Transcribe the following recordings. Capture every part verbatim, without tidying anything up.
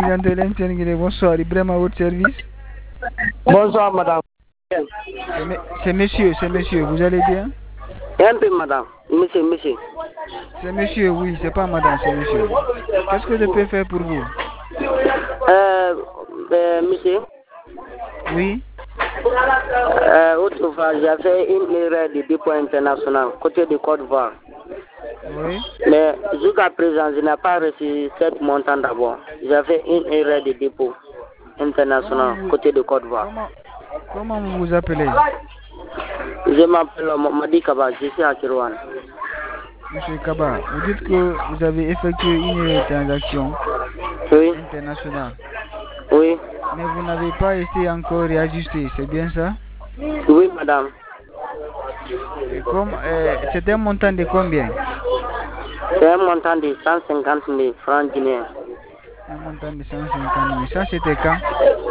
président de l'M T N Guinée, bonsoir. Ibrahim à votre service. Bonsoir, madame. C'est monsieur, c'est monsieur, vous allez bien? Un peu, madame. Monsieur, monsieur. C'est monsieur, oui, c'est pas madame, c'est monsieur. Qu'est-ce que je peux faire pour vous? Euh, euh monsieur. Oui. Euh, autrefois, j'avais une erreur de dépôt international côté de Côte d'Ivoire. Oui. Mais jusqu'à présent, je n'ai pas reçu cette montant d'abord. J'avais une erreur de dépôt international vous, côté de Côte d'Ivoire. Comment, comment vous vous appelez? Je m'appelle Madi Kaba, je suis à Kirouane. Monsieur Kaba, vous dites que vous avez effectué une transaction oui. internationale. Oui. Mais vous n'avez pas été encore réajusté, c'est bien ça? Oui, madame. Euh, c'est un montant de combien? C'est un montant de cent cinquante mille francs guinéens. Un montant de cent cinquante mille. Ça, c'était quand?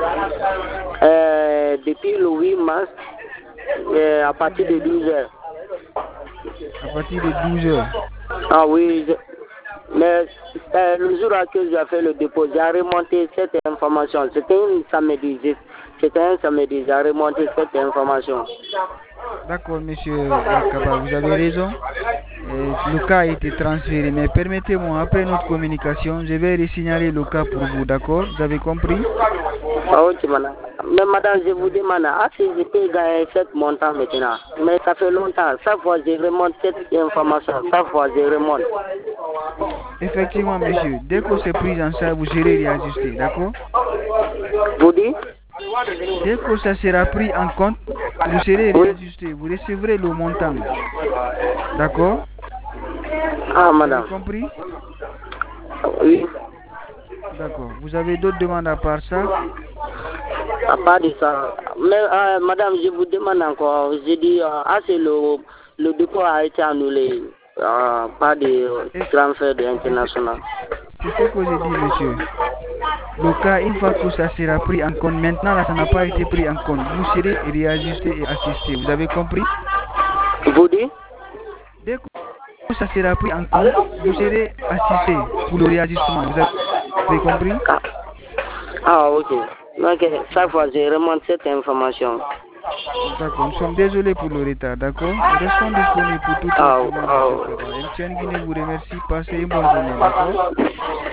euh, Depuis le huit mars, euh, à partir de douze heures. À partir de douze heures? Ah oui, je... mais euh, le jour à que j'ai fait le dépôt, j'ai remonté cette information. C'était un samedi. C'était un samedi, j'ai remonté cette information. D'accord, monsieur Kaba, vous avez raison. Et le cas a été transféré, mais permettez-moi, après notre communication, je vais resignaler le cas pour vous, d'accord? Vous avez compris? Ah, ok, madame. Mais madame, je vous demande, ah, si je peux gagner cette montant maintenant. Mais ça fait longtemps. Chaque fois, je remonte cette information. Chaque fois, je remonte. Effectivement, monsieur, dès que c'est pris en charge, vous serez réajusté, d'accord? Vous dites? Dès que ça sera pris en compte, vous serez réajusté. Vous recevrez le montant. D'accord? Ah, madame. Vous avez compris? Oui. D'accord. Vous avez d'autres demandes à part ça? À part de ça. Mais, euh, madame, je vous demande encore. Je dis, euh, ah, c'est le, le dépôt a été annulé. Euh, pas de transfert international. C'est ce que j'ai dit, monsieur. Le cas, une fois que ça sera pris en compte, maintenant, là, ça n'a pas été pris en compte. Vous serez réajusté et assisté. Vous avez compris? Vous dites? Dès que ça sera pris en compte, vous serez assisté pour le réajustement. Vous avez compris? Ah, ah ok. Ok, chaque fois, je remonte cette information. D'accord, nous sommes désolés pour le retard, d'accord? Nous restons disponibles pour toute ah, demande. ah. M T N Guinée vous remercie. Passez une bonne journée, d'accord?